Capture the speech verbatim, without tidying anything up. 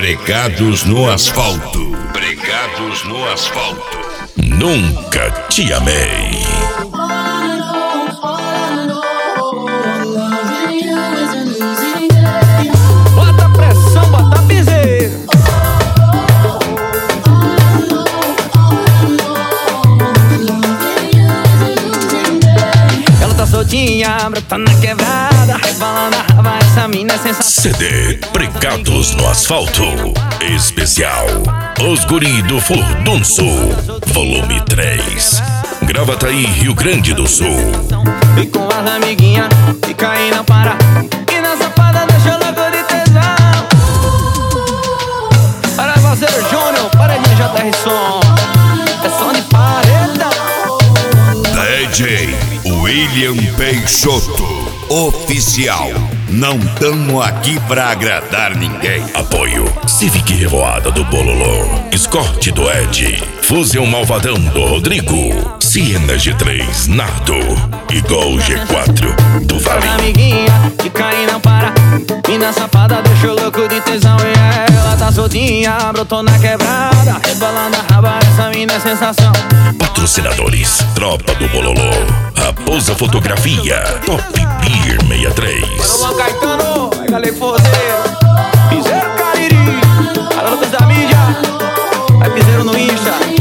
Pregados no asfalto. Pregados no asfalto. Nunca te amei. Bota pressão, bota piseiro. Ela tá soltinha, brota na quebrada, rebolando a raba, essa mina é sensacional. C D Pregados no Asfalto Especial Os Guri do Furdunço Volume três, Gravataí, Rio Grande do Sul. E com as amiguinhas, fica aí, não para. E na safada deixa louco de tesão. Para parceiro Júnior, paredinha J R Som. É som de paredão. D J William Peixoto Oficial. Não tamo aqui pra agradar ninguém. Apoio Civic Revoada do Bololô, Escorte do Ed, Fusão Malvadão do Rodrigo, Siena G três Nardo e Gol G quatro do Vale. Amiguinha, fica aí, não para. Mina safada deixou louco de tesão. E ela tá soltinha, brotou na quebrada, rebolando a raba, essa mina é sensação. Patrocinadores: Tropa do Bololô, Raposa Fotografia, Top Beer sessenta e três. Alô, Caetano, é galera forzeiro, piseiro Cariri, alô, da mídia, é piseiro no Insta.